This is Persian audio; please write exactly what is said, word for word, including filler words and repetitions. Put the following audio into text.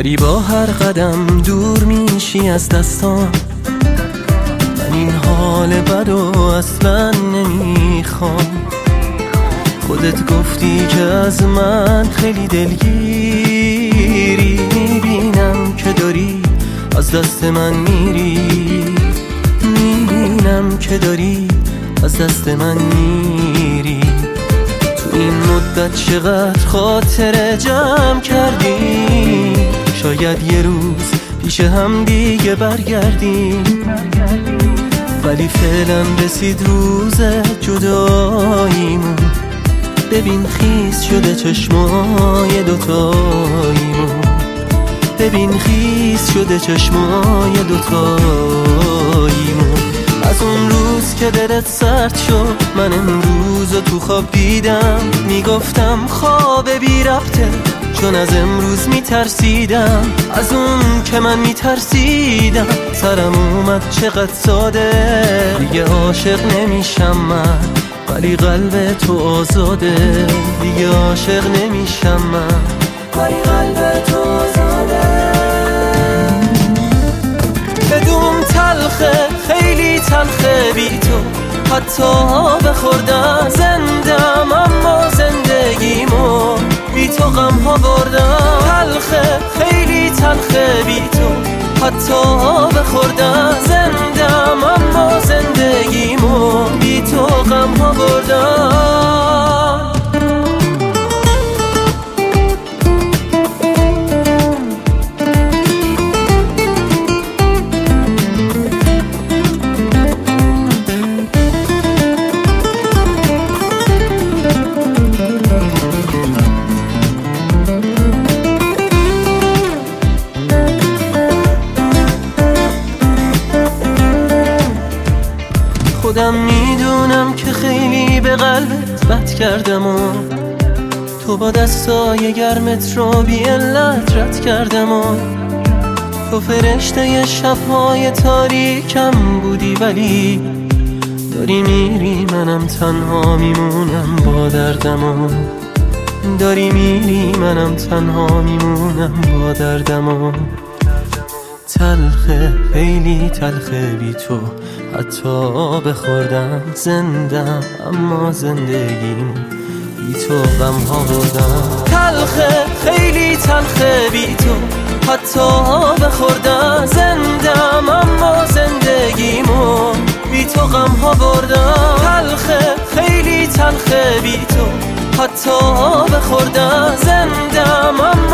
داری با هر قدم دور میشی از دستان. من این حال بدو اصلا نمیخوام. خودت گفتی که از من خیلی دلگیری، میبینم که داری از دست من میری، میبینم که داری از دست من میری. تو این مدت چقدر خاطره جمع کردیم، شاید یه روز پیش هم دیگه برگردیم، ولی فعلا رسید روز جداییمون. ببین خیس شده چشمای دوتاییمون، ببین خیس شده چشمای دوتاییمون. از اون روز که دلت سرد شد من امروز تو خواب دیدم، میگفتم خواب بی ربطه چون از امروز میترسیدم. از اون که من میترسیدم سرم اومد چقدر ساده. دیگه عاشق نمیشم من ولی قلب تو آزاده، دیگه عاشق نمیشم من ولی قلب تو آزاده. بدون تلخه خیلی تلخه بی تو، حتی بخوردن زندم اما زندگیمو بی تو غم ها بردم. تلخه خیلی تلخه بی تو، حتی بخوردن زندم اما زندگیمو بی تو غم ها بردم. خودم میدونم که خیلی به قلبت بد کردم و تو با دستای گرمت رو بی علت رد کردم و تو فرشته شبهای تاریکم بودی، ولی داری میری منم تنها میمونم با دردم و داری میری منم تنها میمونم با دردم و تلخه خیلی تلخه بی تو، حتی بخوردم زندم اما زندگیم بی تو غم ها بردم. تلخه خیلی تلخه بی تو، حتی بخوردم زندم اما زندگیمو بی تو غم ها بردم. تلخه خیلی تلخه بی تو، حتی بخوردم زندم اما